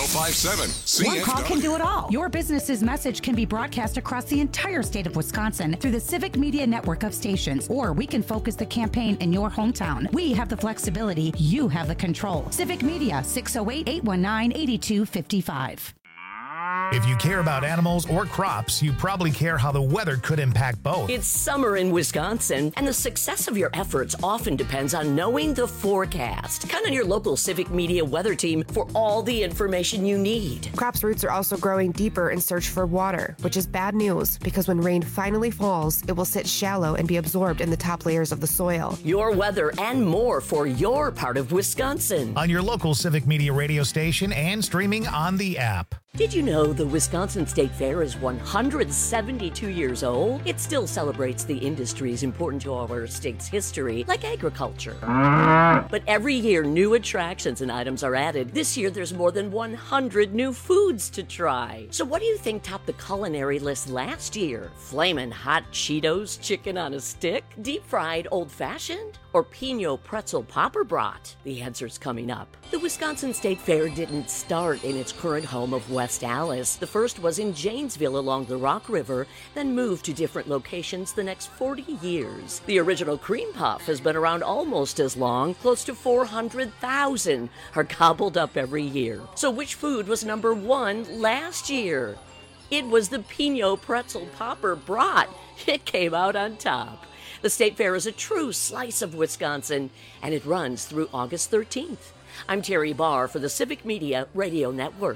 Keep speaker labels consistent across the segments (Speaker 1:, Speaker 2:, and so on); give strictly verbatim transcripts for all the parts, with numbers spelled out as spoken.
Speaker 1: oh five seven C F W.
Speaker 2: One call can do it all. Your business's message can be broadcast across the entire state of Wisconsin through the Civic Media network of stations, or we can focus the campaign in your hometown. We have the flexibility. You have the control. Civic Media, six oh eight, eight one nine, eight two five five.
Speaker 3: If you care about animals or crops, you probably care how the weather could impact both.
Speaker 4: It's summer in Wisconsin, and the success of your efforts often depends on knowing the forecast. Count on your local Civic Media weather team for all the information you need.
Speaker 5: Crops' roots are also growing deeper in search for water, which is bad news because when rain finally falls, it will sit shallow and be absorbed in the top layers of the soil.
Speaker 4: Your weather and more for your part of Wisconsin.
Speaker 3: On your local Civic Media radio station and streaming on the app.
Speaker 4: Did you know the Wisconsin State Fair is one hundred seventy-two years old? It still celebrates the industries important to our state's history, like agriculture. But every year, new attractions and items are added. This year, there's more than one hundred new foods to try. So what do you think topped the culinary list last year? Flamin' hot Cheetos, chicken on a stick, deep-fried old-fashioned, or Pinot pretzel popper brat? The answer's coming up. The Wisconsin State Fair didn't start in its current home of West Allis. The first was in Janesville along the Rock River, then moved to different locations the next forty years. The original cream puff has been around almost as long. Close to four hundred thousand are gobbled up every year. So which food was number one last year? It was the Pinot pretzel popper brat. It came out on top. The State Fair is a true slice of Wisconsin, and it runs through August thirteenth. I'm Terry Barr for the Civic Media Radio Network.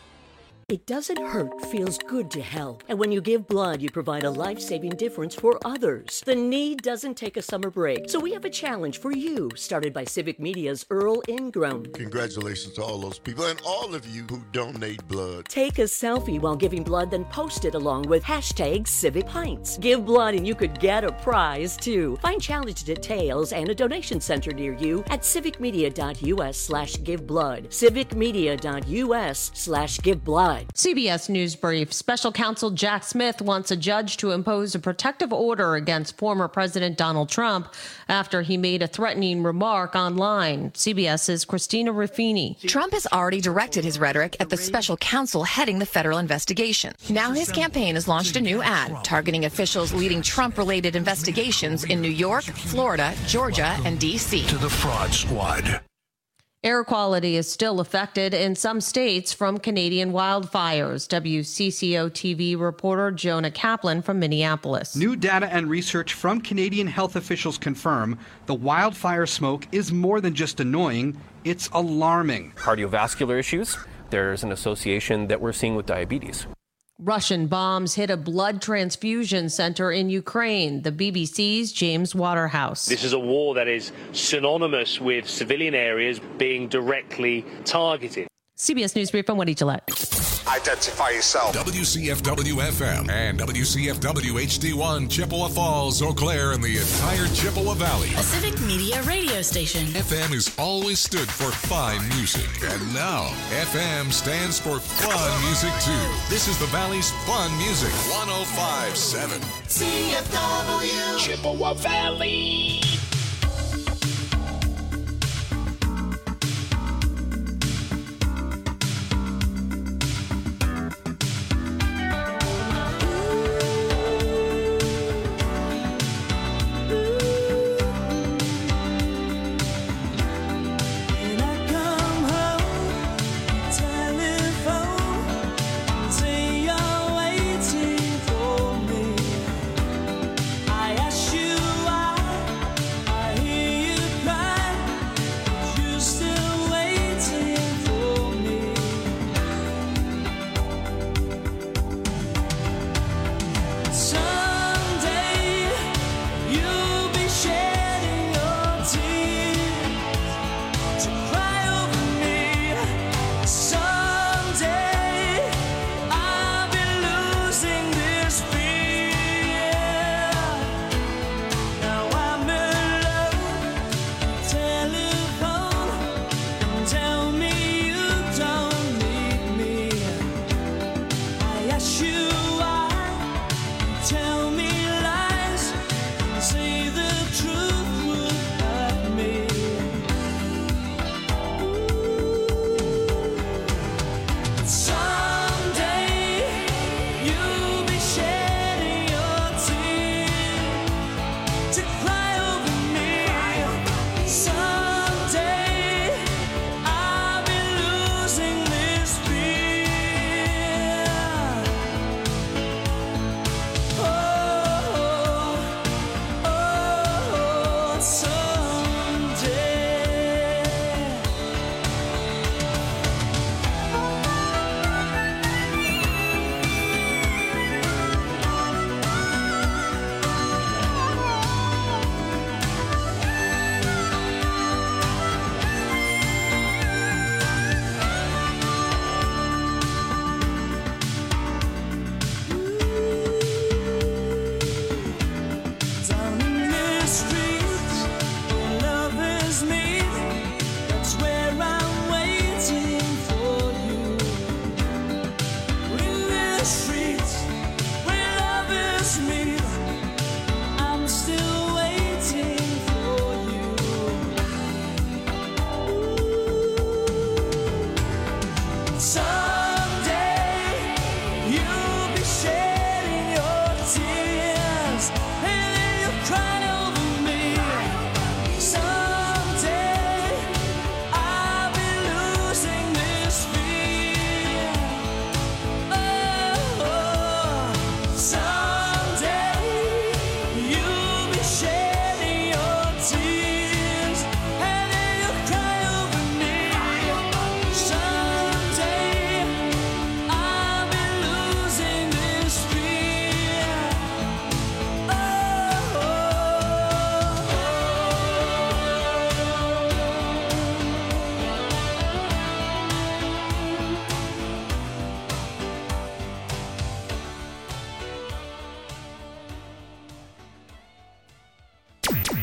Speaker 4: It doesn't hurt, feels good to help. And when you give blood, you provide a life-saving difference for others. The need doesn't take a summer break. So we have a challenge for you, started by Civic Media's Earl Ingram.
Speaker 6: Congratulations to all those people and all of you who donate blood.
Speaker 4: Take a selfie while giving blood, then post it along with hashtag Civic Pints. Give blood and you could get a prize, too. Find challenge details and a donation center near you at civicmedia.us slash give blood. civicmedia.us slash give blood.
Speaker 7: C B S News Brief. Special Counsel Jack Smith wants a judge to impose a protective order against former President Donald Trump after he made a threatening remark online. CBS's Christina Ruffini.
Speaker 8: Trump has already directed his rhetoric at the special counsel heading the federal investigation. Now his campaign has launched a new ad targeting officials leading Trump-related investigations in New York, Florida, Georgia, and D C.
Speaker 9: To the Fraud Squad.
Speaker 7: Air quality is still affected in some states from Canadian wildfires. W C C O T V reporter Jonah Kaplan from Minneapolis.
Speaker 10: New data and research from Canadian health officials confirm the wildfire smoke is more than just annoying, it's alarming.
Speaker 11: Cardiovascular issues, there's an association that we're seeing with diabetes.
Speaker 7: Russian bombs hit a blood transfusion center in Ukraine. The B B C's James Waterhouse.
Speaker 12: This is a war that is synonymous with civilian areas being directly targeted.
Speaker 7: C B S News Brief, I'm Wendy Gillette.
Speaker 1: Identify yourself. W C F W F M and W C F W H D one, Chippewa Falls, Eau Claire, and the entire Chippewa Valley.
Speaker 13: A Civic Media radio station.
Speaker 1: F M has always stood for fine music. And now, F M stands for fun music, too. This is the Valley's fun music. one oh five point seven.
Speaker 13: C F W.
Speaker 12: Chippewa Valley.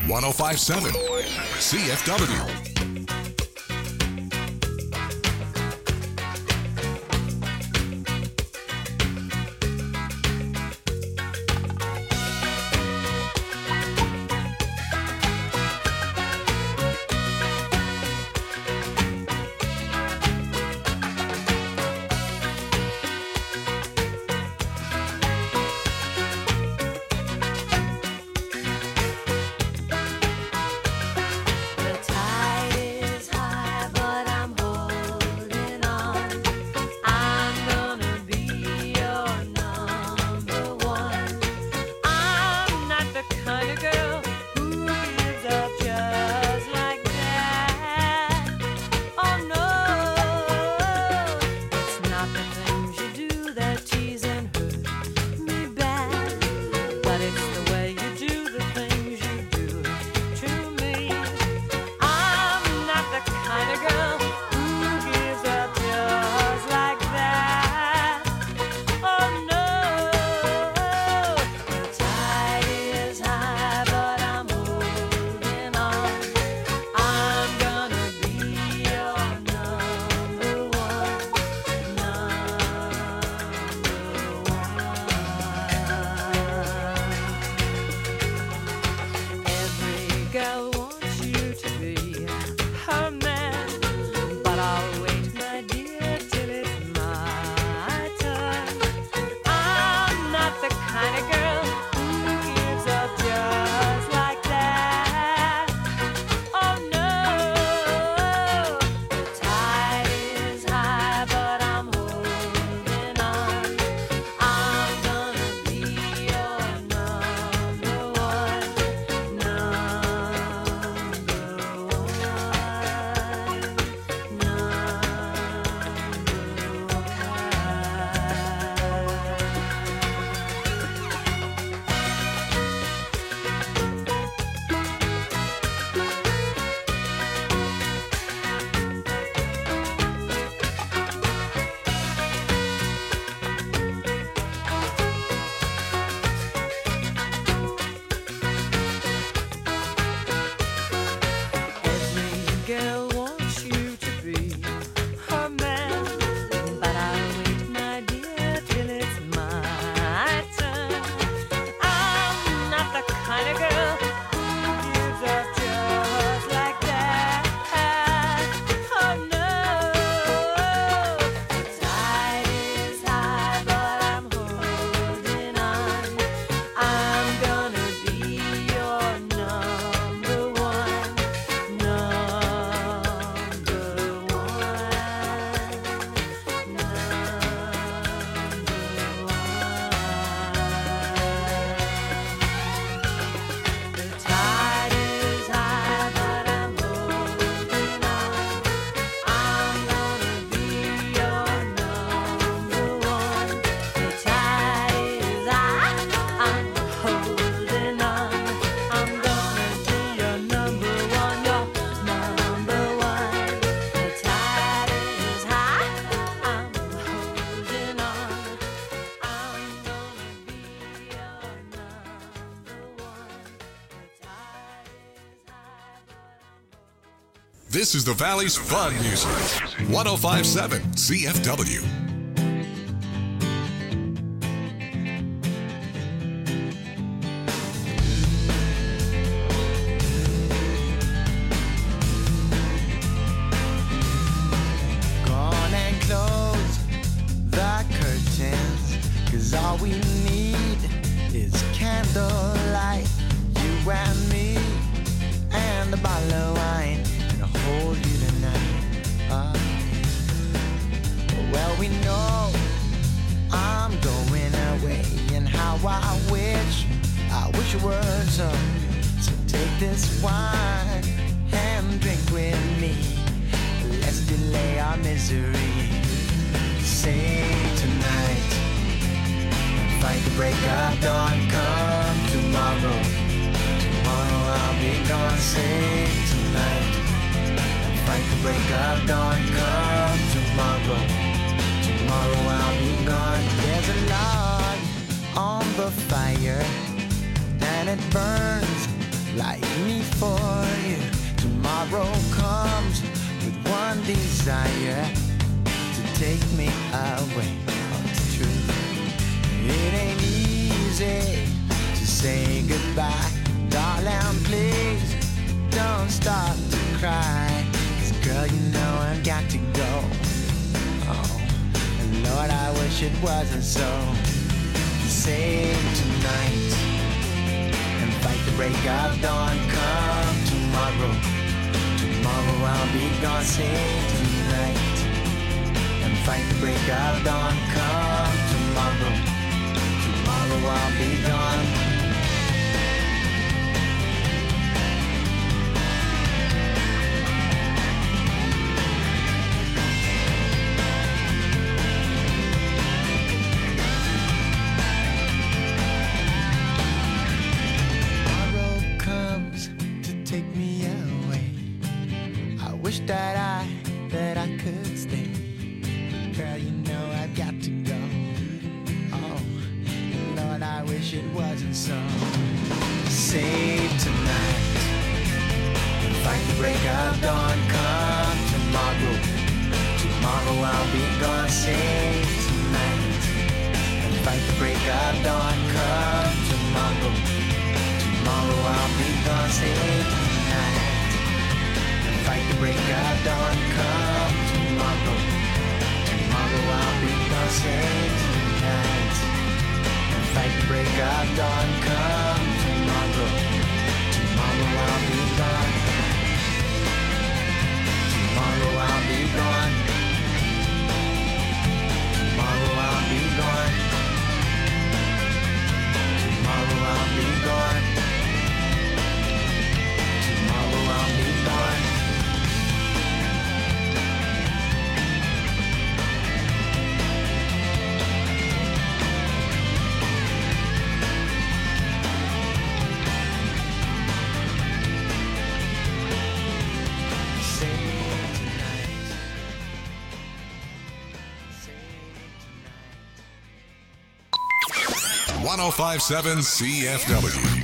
Speaker 1: one oh five point seven C F W. This is the Valley's Fun Music. one oh five point seven C F W.
Speaker 9: Gone and close the curtains, 'cause all we need is candlelight. You and me and a bottle of wine. Hold you tonight. Uh, well, we know I'm going away, and how I wish, I wish it were so. So take this wine and drink with me. Let's delay our misery. Sing tonight, fight the break of dawn. Come tomorrow, tomorrow I'll be gone. Sing tonight, fight the break of dawn. Come tomorrow, tomorrow I'll be gone. There's a log on the fire, and it burns like me for you. Tomorrow comes with one desire to take me away. Oh, it's true. It ain't easy to say goodbye. Darling, please don't start to cry. 'Cause girl, you know I've got to go. Oh, and Lord, I wish it wasn't so. Save tonight and fight the break of dawn. Come tomorrow, tomorrow I'll be gone. Save tonight and fight the break of dawn. Come tomorrow, tomorrow I'll be gone. Wish that I, that I could stay. Girl, you know I've got to go. Oh, Lord, I wish it wasn't so. Save tonight and fight the break of dawn. Come tomorrow, tomorrow I'll be gone. Save tonight and fight the break of dawn. Come tomorrow, tomorrow I'll be gone. Save tonight. Fight the break of dawn, come tomorrow. Tomorrow I'll be gone, save tonight. And fight the break of dawn, come tomorrow. Tomorrow I'll be gone. Tomorrow I'll be gone. Tomorrow I'll be gone. Tomorrow I'll be gone. Tomorrow I'll be gone.
Speaker 1: one oh five point seven C F W.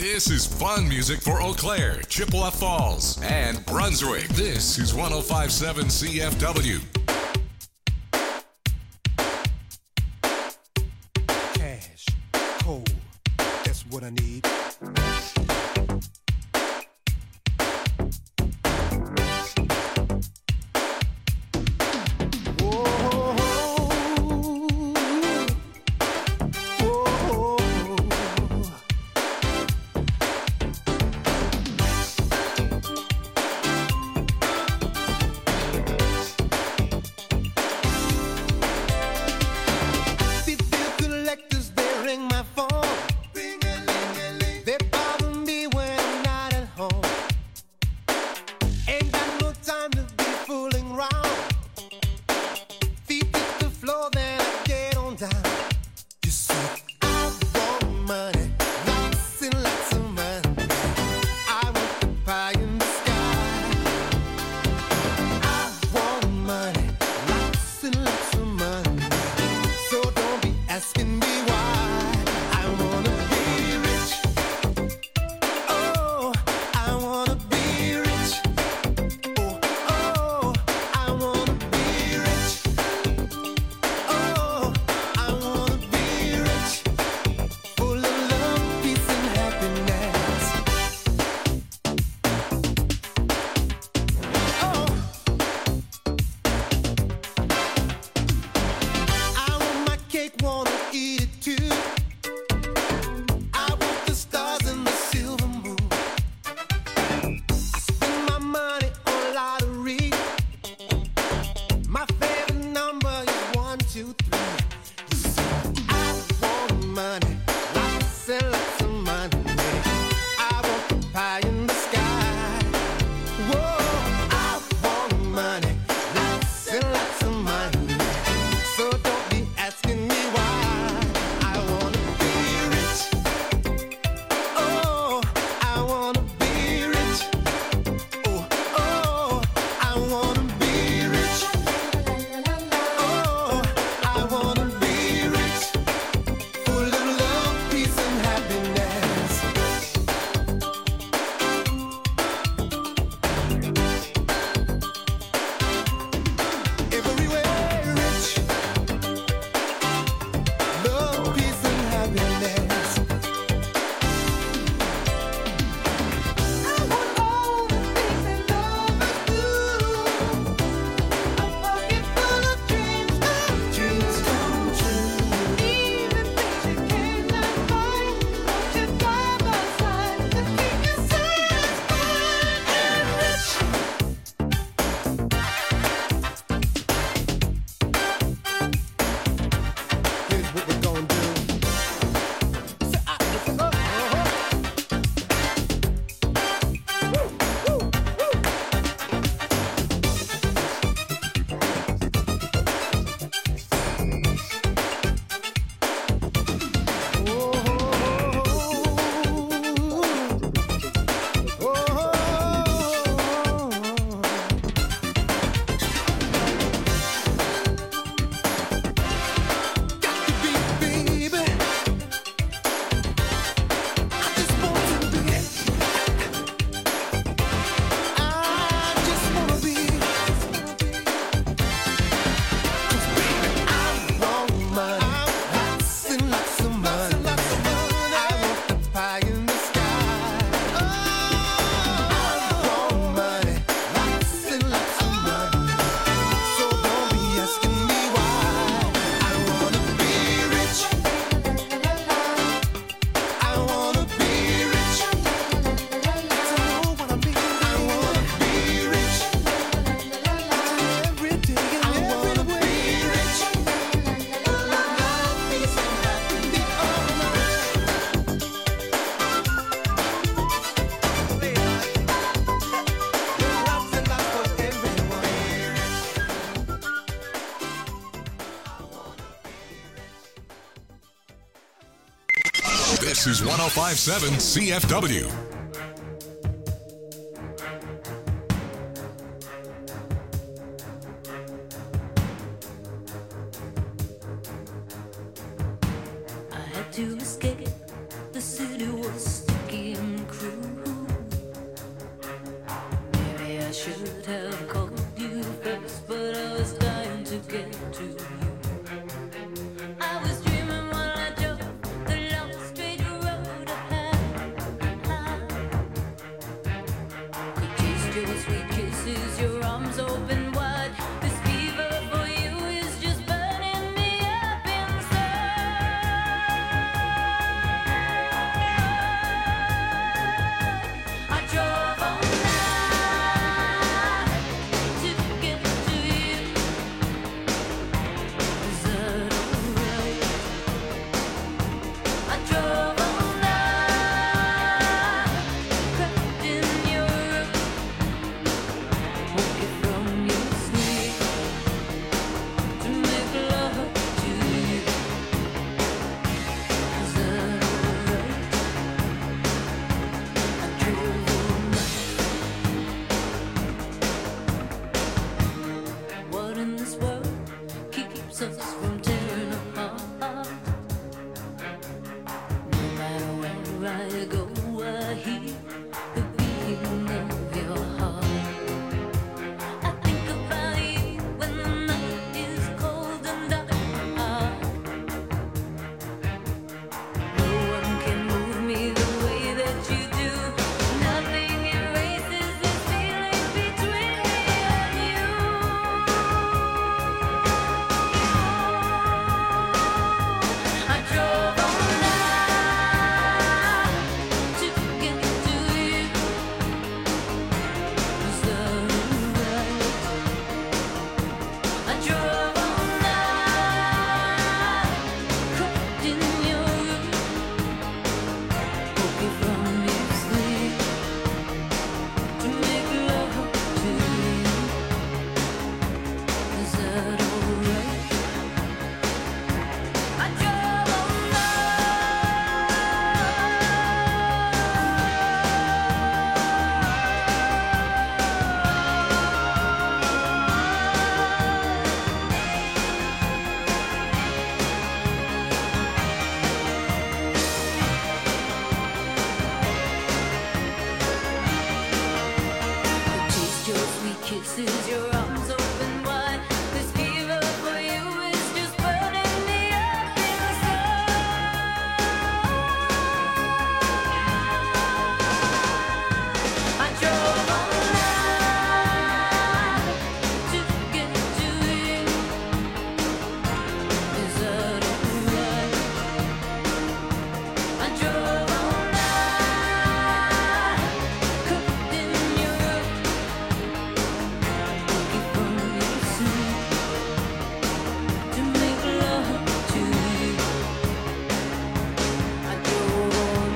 Speaker 1: This is fun music for Eau Claire, Chippewa Falls, and Brunswick. This is one oh five point seven C F W.
Speaker 14: Cash, coal, that's what I need.
Speaker 1: This is one oh five point seven C F W.
Speaker 15: I had to escape. The city was sticky. should have called you first, but I was dying to get to you. I was dreaming while I drove the long straight road ahead. Could taste your sweet kisses, your arms open wide. This fever for you is just burning me up inside. I drove all night to get to you. Is that alright? I drove all night, crept in your room, woke you from your sleep to make love to you. Is that alright? I drove all night. What in this world keeps us from tearing apart? No matter where I go, I hear the beating of your heart. I think about you when the night is cold and dark. No one can move me the way that you do. Nothing erases this feeling between me and you. I drove all night to get to you. Is that alright? I drove all night, crept in your room, woke you from your sleep to make love to you. Is that alright? I drove all taste your sweet kisses, your arms open wide. This fever for you is just burning me up inside. I drove all night to get to you. Is that alright? I drove all night, crept in your room, woke you from your sleep to make love to you. I drove all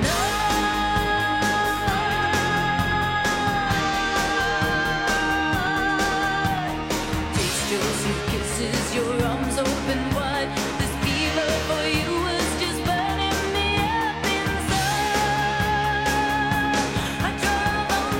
Speaker 15: night. Taste your sweet kisses, your arms open wide. This fever for you is just burning me up inside. I drove all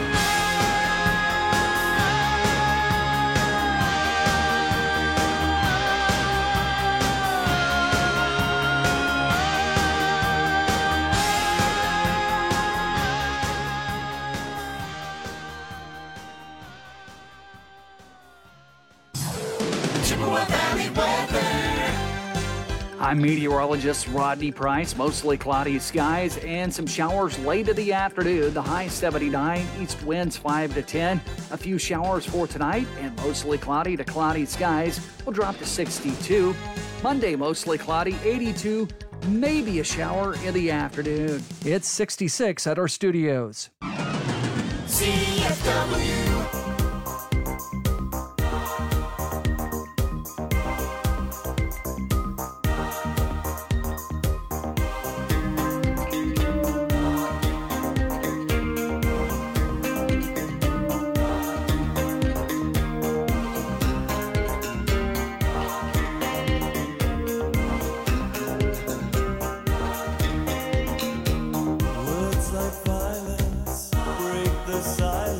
Speaker 16: Chippewa Valley weather.
Speaker 17: I'm meteorologist Rodney Price. Mostly cloudy skies and some showers late in the afternoon. The high seventy-nine, east winds five to ten. A few showers for tonight and mostly cloudy to cloudy skies will drop to sixty-two. Monday, mostly cloudy, eighty-two. Maybe a shower in the afternoon. It's sixty-six at our studios.
Speaker 16: C F W.
Speaker 18: Words like violence break the silence.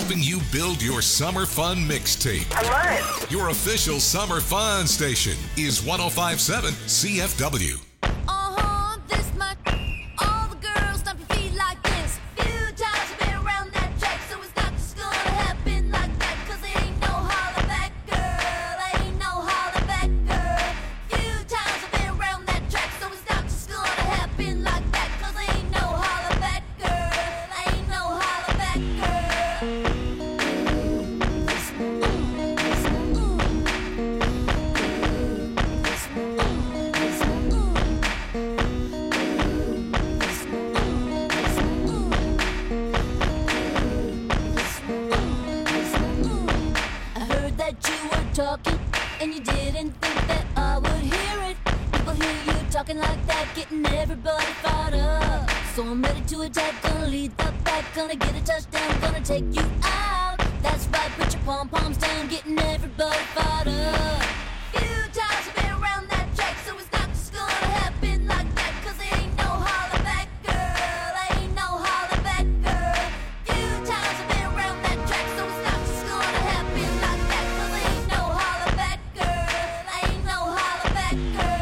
Speaker 1: helping you build your summer fun mixtape.
Speaker 18: I love it.
Speaker 1: Your official summer fun station is one oh five point seven C F W.
Speaker 15: Uh-huh, this much. All the girls stomp your feet like this. Few times you've been around that track, so it's not just gonna happen like that. Cause it ain't no holler back, girl. Ain't no holler back, girl. Few times I've been around that track, so it's not just gonna happen like that. Cause it ain't no holler back, girl. Ain't no holler back, girl. I heard that you were talking, and you didn't think that I would hear it. People hear you talking like that, getting everybody fired up. So I'm ready to attack, gonna lead the pack, gonna get a touchdown, gonna take you out. That's right, put your pom-poms down, getting everybody fired up. Few times you've been around that track, so it's not just gonna happen like that. Cause there ain't no holler back, girl. Ain't no holler back, girl. Few times I've been around that track, so it's not just gonna happen like that. Cause there ain't no holler back, girl. Ain't no holler back,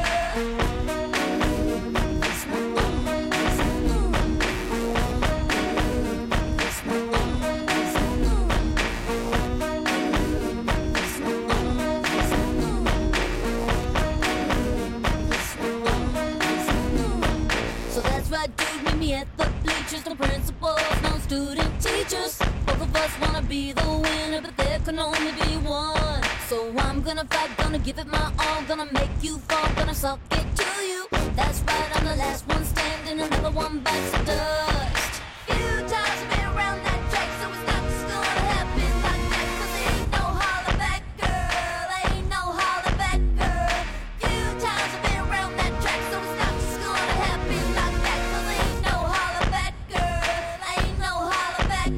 Speaker 15: So that's right, dude, meet me at the bleachers. No principals, no student teachers. Both of us wanna be the winner, but there can only be one. So I'm gonna fight, gonna give it my all, gonna make you fall, gonna suck it to you. That's right, I'm the last one standing, another one bites the dust. Few times I've been around that track, so it's not just gonna happen like that. Cause there ain't no holler back, girl. Ain't no holler back, girl. Few times I've been around that track, so it's not just gonna happen like that. Cause there ain't no holler back, girl. Ain't no holler back,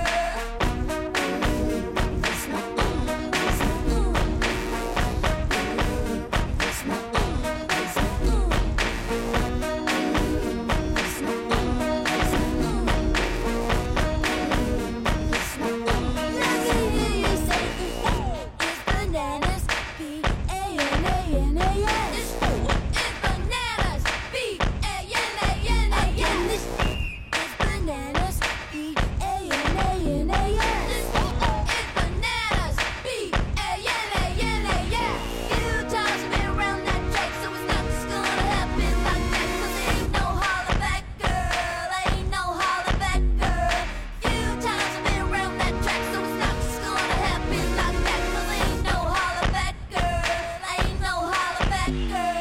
Speaker 15: bananas, B A N A N A S. This is bananas, B A N A N A S. This is bananas, B A N A N A S. This is bananas, B A N A N A S. Few times I've been around that track, so it's not just gonna happen like that. Cause there ain't no holler back, girl. Ain't no holler back, girl. Few times I've been around that track, so it's not just gonna happen like that. Cause there ain't no holler back, girl. Ain't no holler back,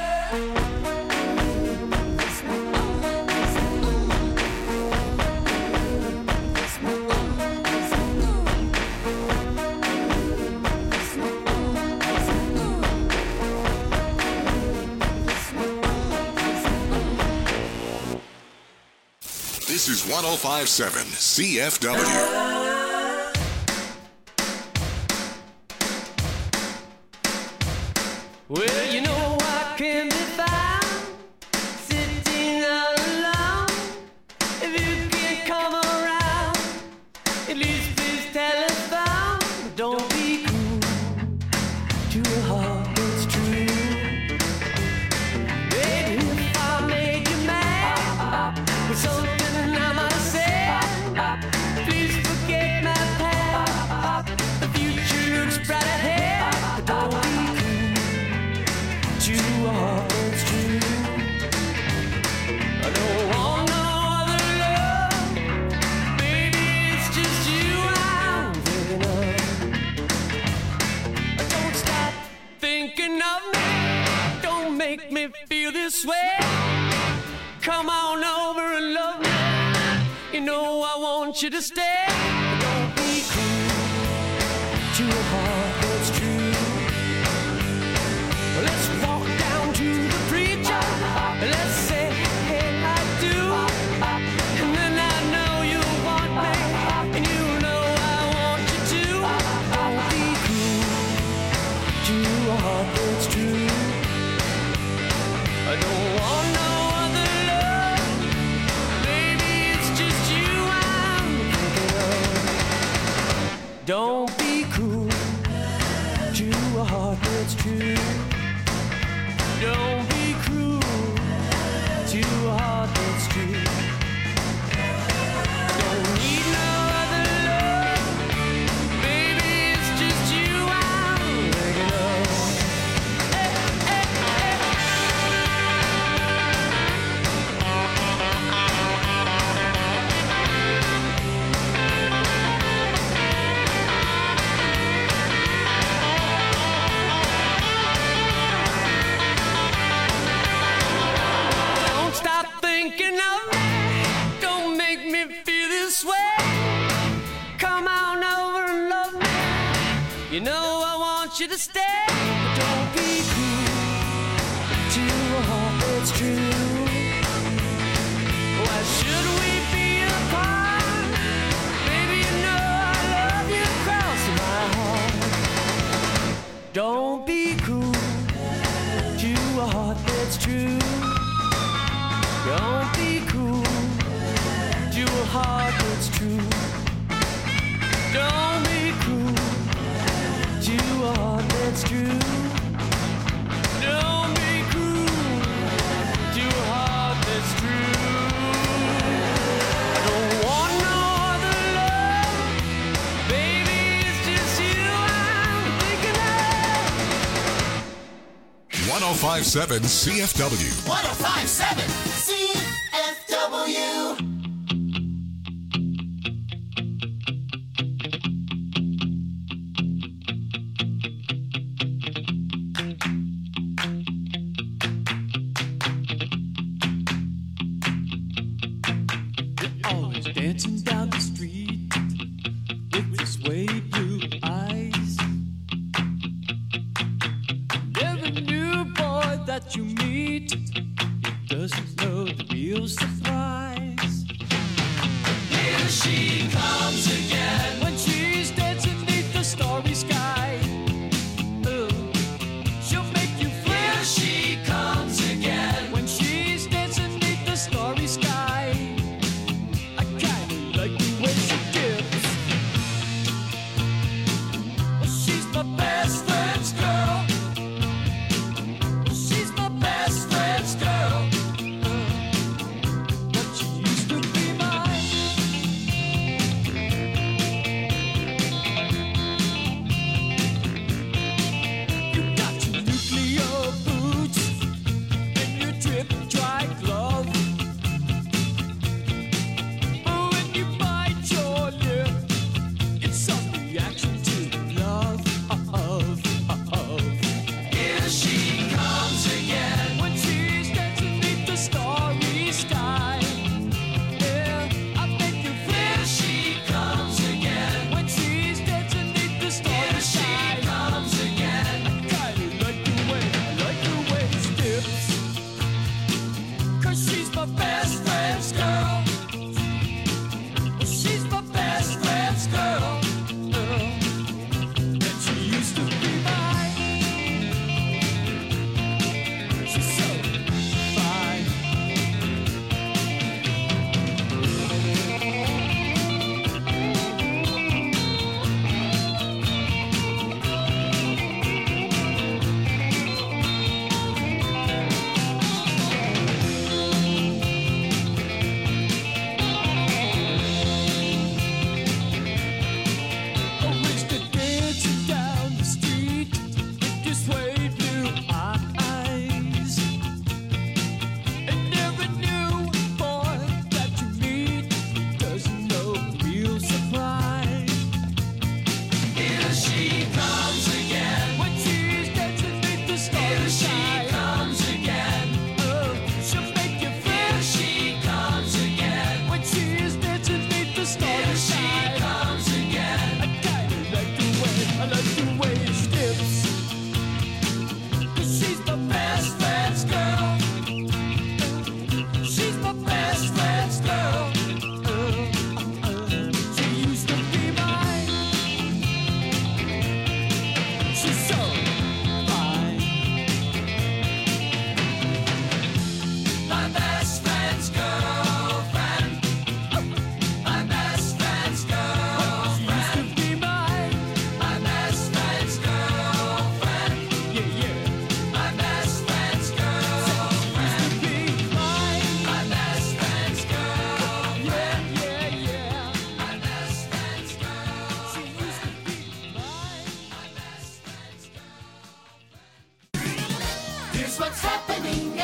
Speaker 1: This is one oh five point seven C F W.
Speaker 19: Well, you know I can be found sitting all alone. If you can't come around, at least please telephone. Don't be cool to a heart that's true. Baby, if I made you mad with something I might say, please forget my past. The future looks bright ahead, but don't be to a heart that's true. I don't want no other love. Baby, it's just you I'm thinking of. Don't stop thinking of me. Don't make me feel this way. Come on over and love me. You know I want you to stay. Don't be cruel to a heart that's true. Let's walk down to the preacher. Let's say, hey, I do. And then I know you want me. And you know I want you to. Don't be cruel to a heart that's true. I don't want no other love. Baby, it's just you I'm thinking of. Don't be cruel to a heart that's true. Don't be cruel to a heart that's true. Don't need no other love, baby, it's just you I'm thinking of. Hey, hey, hey. Don't stop thinking of me. Don't make me feel this way. Come on over and love me. You know I want you to stay. But don't be cruel to a heart that's true. Why should we be apart? Baby, you know I love you across my heart. Don't be cruel to a heart that's true. Don't be cruel to a heart that's true. Don't be cruel to a heart that's true. Don't be cruel to a heart that's true. I don't want no other love, baby, it's just you I'm thinking of.
Speaker 1: one oh five point seven C F W.
Speaker 16: one oh five point seven C F W.
Speaker 19: Always dancing down the street with your suede blue eyes. Every new boy that you meet doesn't know the real surprise. Here she comes again when she's dancing beneath the starry sky. Oh, she'll make you fly. Here she comes again when she's dancing beneath the starry sky. I kinda like the way she dips. She's my best friend's girl. She's my best friend's girl. But she used to be mine. You got your nuclear boots and your drip dry glove. Oh, when you bite your lip, it's some reaction to love. Here she comes again when she's dancing beneath the starry sky. Yeah, I make you feel. Here she comes again when she's dancing beneath the starry sky. Here she comes again. I kinda like the way, I like the way she dips. 'Cause she's my best friend's girl. She's my best friend's girl. And she used to be mine. She's so fine. Oh, it's the dancing down the street with your suede blue eyes. And every new boy that you meet doesn't know the real surprise. Here she comes again when she's dancing beneath the starry sky. Here she comes again. Oh, she'll make you feel. Here she comes again when she's dancing beneath the starry sky. Here she comes again. I kinda like the way, I like the way she dips. 'Cause she's my best friend's girl. She's my best friend's girl. She used to be mine.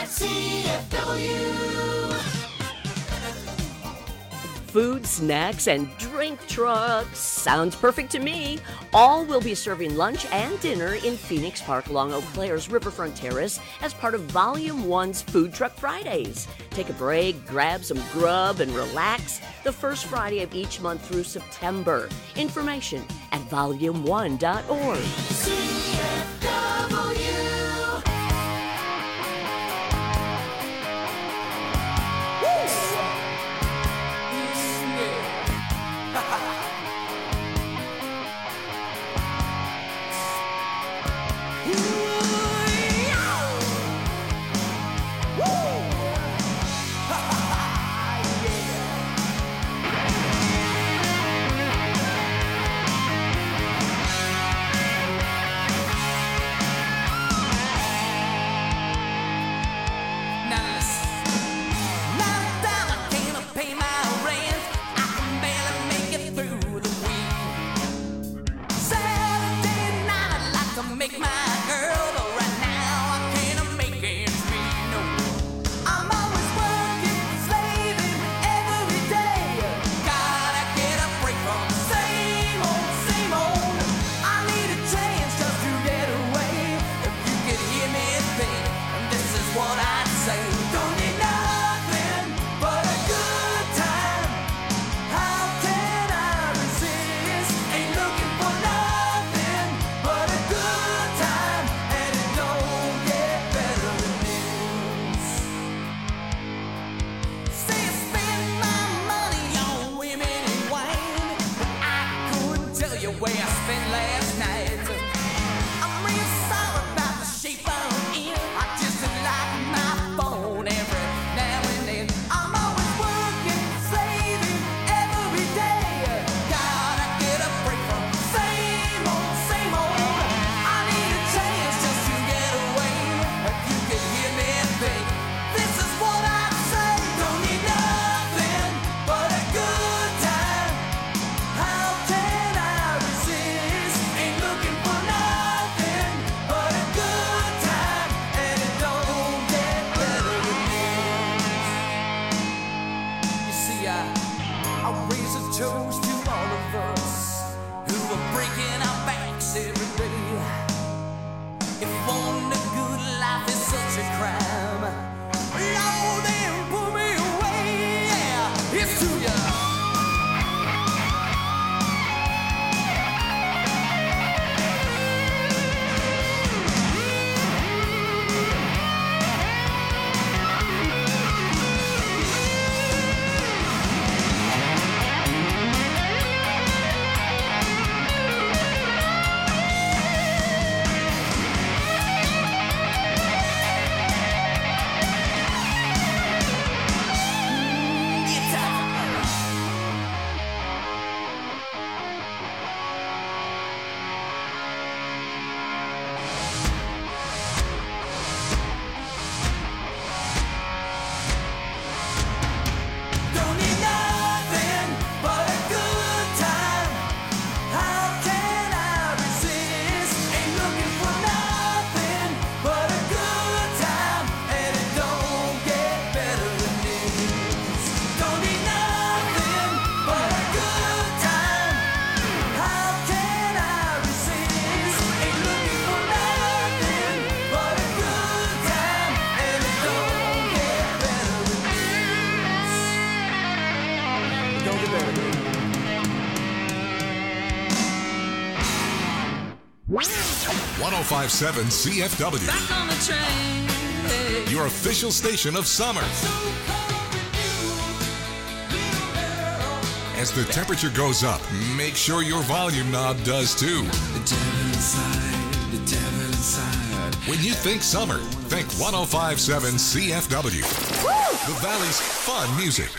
Speaker 16: at C F W.
Speaker 4: Food, snacks, and drink trucks. Sounds perfect to me. All will be serving lunch and dinner in Phoenix Park along Eau Claire's Riverfront Terrace as part of Volume one's Food Truck Fridays. Take a break, grab some grub, and relax the first Friday of each month through September. Information at volume one dot org.
Speaker 16: C F W.
Speaker 1: one oh five point seven C F W.
Speaker 19: Back on the train. Hey.
Speaker 1: Your official station of summer. As the temperature goes up, make sure your volume knob does too.
Speaker 19: The devil inside, the devil inside.
Speaker 1: When you think summer, think one oh five point seven C F W. Woo! The Valley's fun music.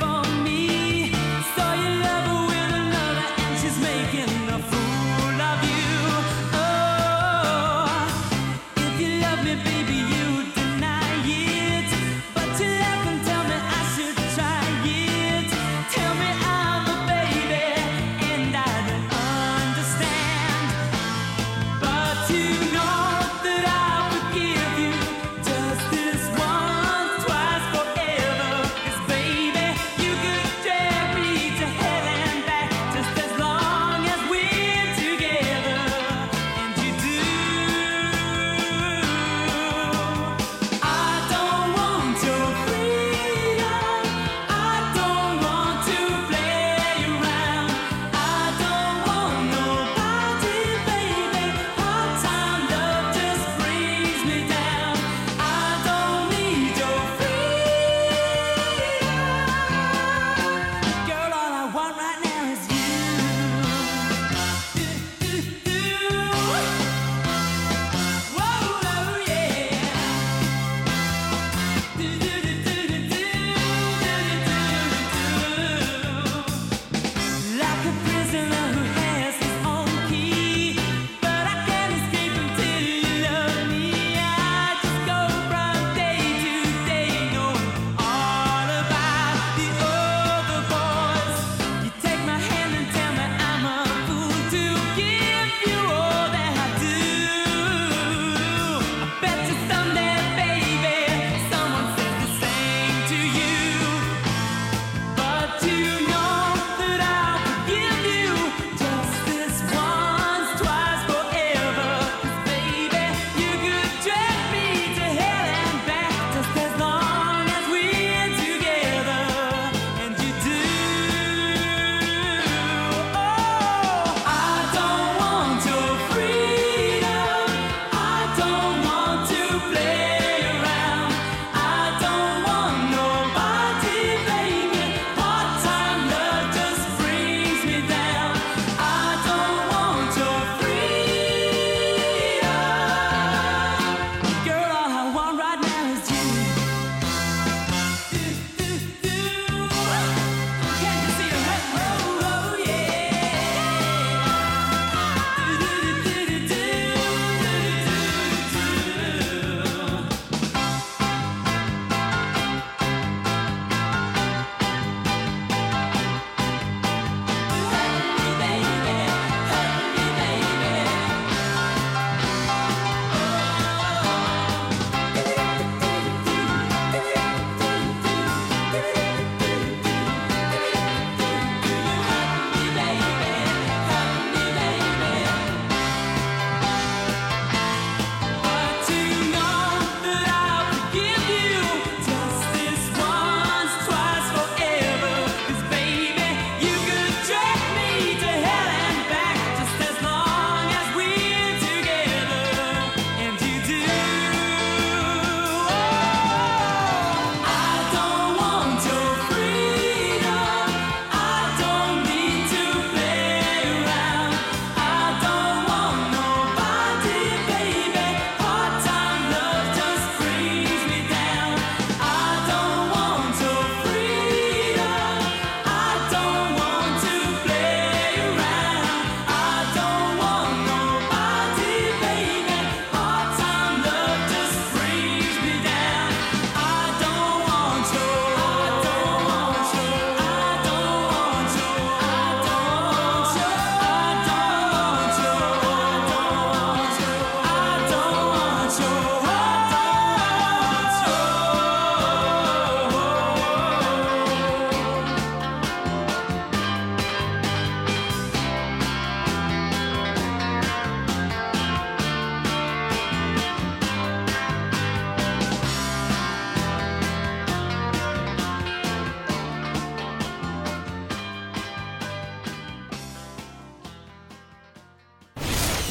Speaker 19: Making a fool of you.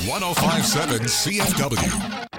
Speaker 1: one oh five point seven C F W.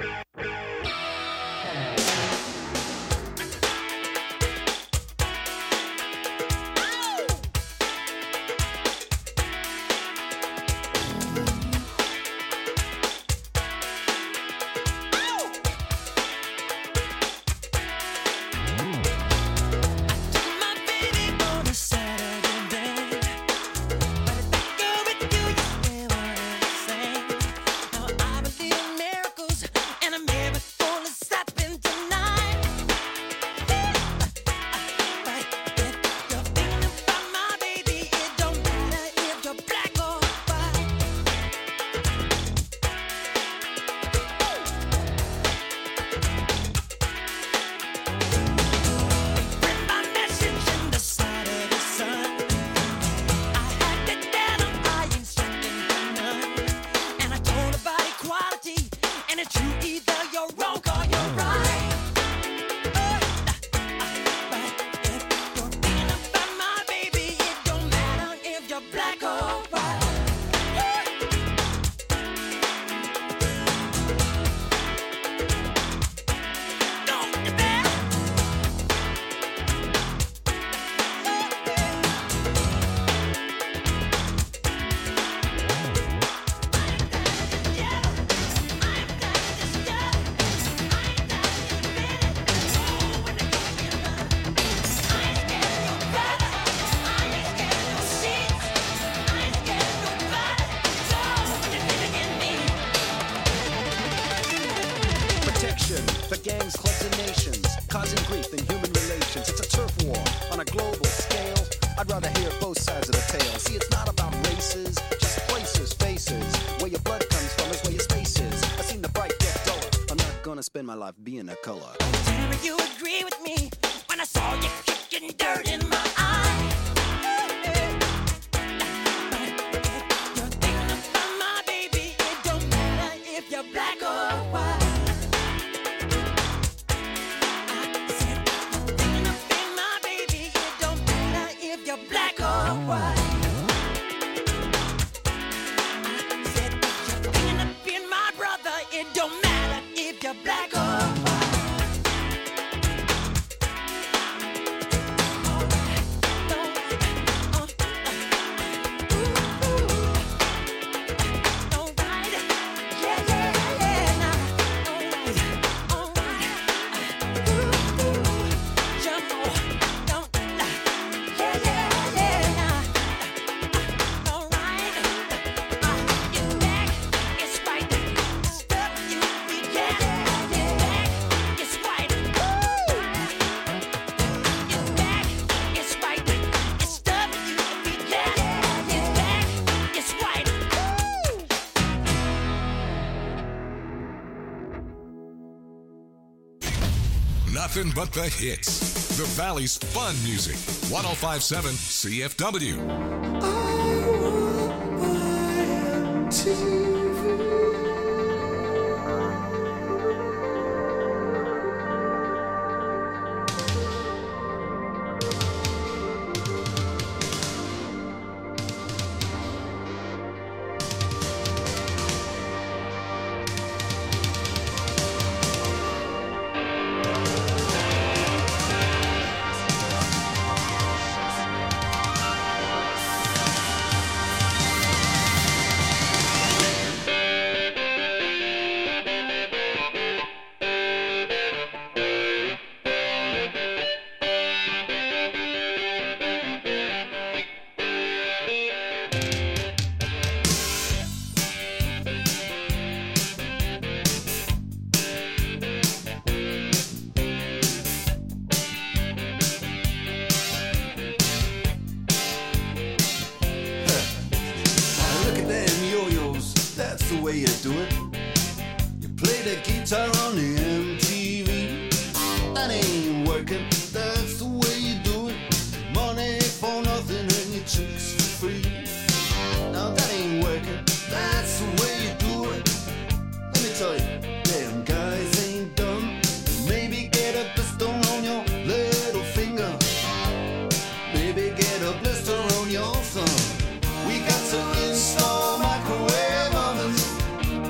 Speaker 14: The gangs, clubs, and nations, causing grief in human relations. It's a turf war on a global scale. I'd rather hear both sides of the tale. See, it's not about races, just places, faces. Where your blood comes from is where your space is. I've seen the bright get duller. I'm not gonna spend my life being a color.
Speaker 19: Tell me you agree with me when I saw you kicking dirt in my eye. You're thinking about my baby. It don't matter if you're black or white. You're black or white. I said if you're thinking of being my brother, it don't matter if you're black or white.
Speaker 1: Nothing but the hits. The Valley's fun music. one oh five point seven C F W.
Speaker 18: We got to install microwave ovens.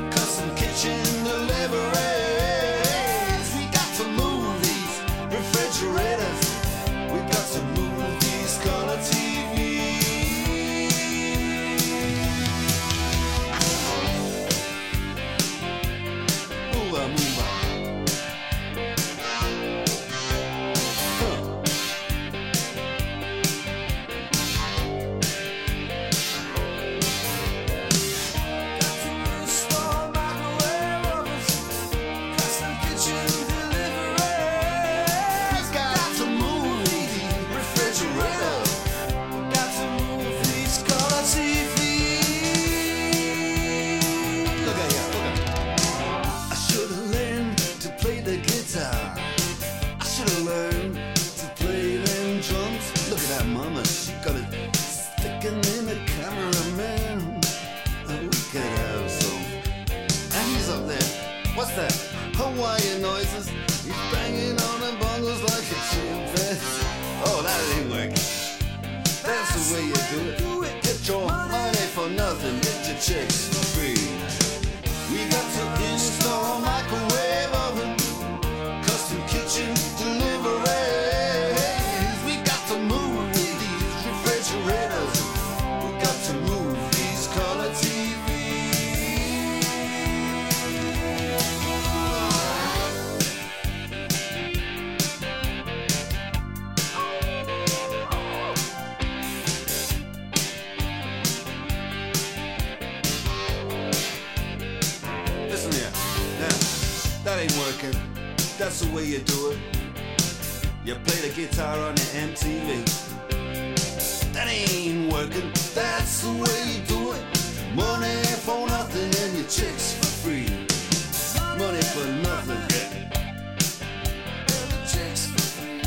Speaker 18: working, that's the way you do it. You play the guitar on the M T V. That ain't working, that's the way you do it. Money for nothing and your chicks for free. Money for nothing. And the chicks for free.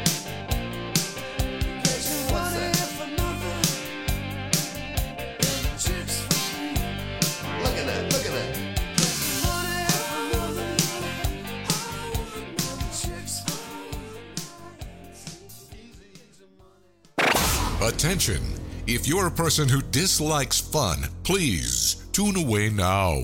Speaker 18: What's that? For nothing. And the chicks for free. Look at that, look at that. Money for nothing. Chicks for free.
Speaker 1: Attention. If you're a person who dislikes fun, please tune away now.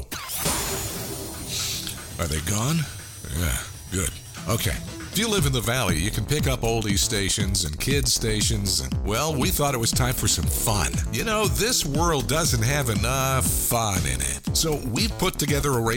Speaker 1: Are they gone? Yeah, good. Okay. If you live in the Valley, you can pick up oldies stations and kids stations, and, well, we thought it was time for some fun. You know, this world doesn't have enough fun in it. So we put together a radio